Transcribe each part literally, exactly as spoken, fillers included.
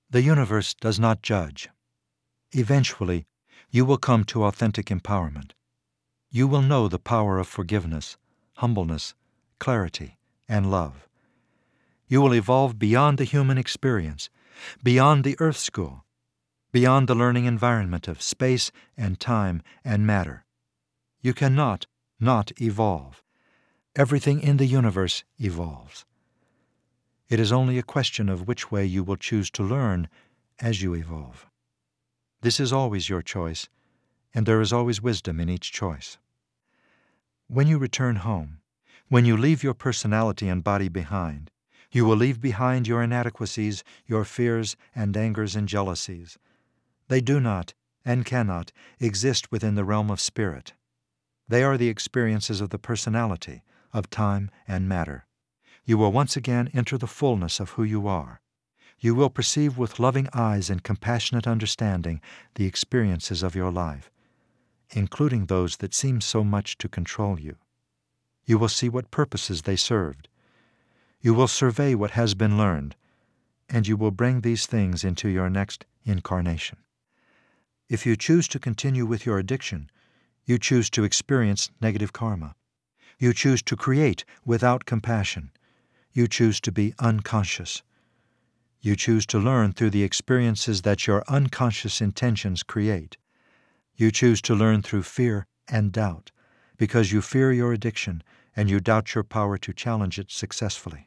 The universe does not judge. Eventually, you will come to authentic empowerment. You will know the power of forgiveness, humbleness, clarity, and love. You will evolve beyond the human experience, beyond the earth school, beyond the learning environment of space and time and matter. You cannot not evolve. Everything in the universe evolves. It is only a question of which way you will choose to learn as you evolve. This is always your choice, and there is always wisdom in each choice. When you return home, when you leave your personality and body behind, you will leave behind your inadequacies, your fears and angers and jealousies. They do not and cannot exist within the realm of spirit. They are the experiences of the personality, of time and matter. You will once again enter the fullness of who you are. You will perceive with loving eyes and compassionate understanding the experiences of your life, including those that seem so much to control you. You will see what purposes they served. You will survey what has been learned, and you will bring these things into your next incarnation. If you choose to continue with your addiction, you choose to experience negative karma. You choose to create without compassion. You choose to be unconscious. You choose to learn through the experiences that your unconscious intentions create. You choose to learn through fear and doubt, because you fear your addiction and you doubt your power to challenge it successfully.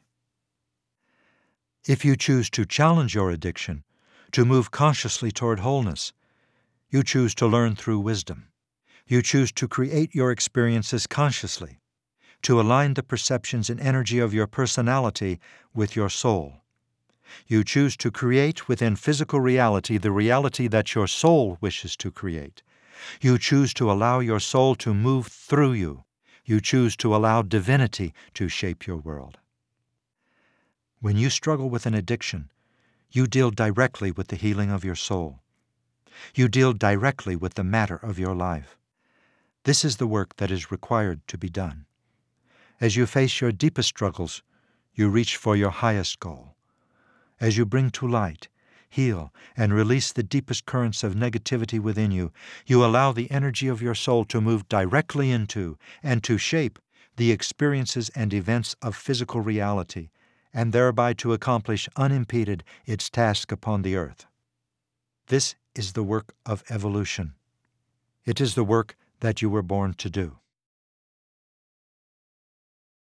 If you choose to challenge your addiction, to move consciously toward wholeness, you choose to learn through wisdom. You choose to create your experiences consciously, to align the perceptions and energy of your personality with your soul. You choose to create within physical reality the reality that your soul wishes to create. You choose to allow your soul to move through you. You choose to allow divinity to shape your world. When you struggle with an addiction, you deal directly with the healing of your soul. You deal directly with the matter of your life. This is the work that is required to be done. As you face your deepest struggles, you reach for your highest goal. As you bring to light, heal, and release the deepest currents of negativity within you, you allow the energy of your soul to move directly into and to shape the experiences and events of physical reality, and thereby to accomplish unimpeded its task upon the earth. This is the work of evolution. It is the work that you were born to do.